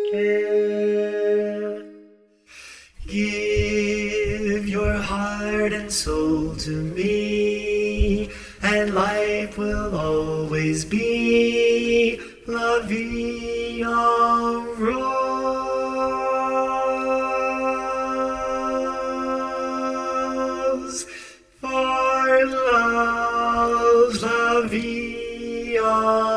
care. Give your heart and soul to me, and life will always be la vie en rose. For love's la vie en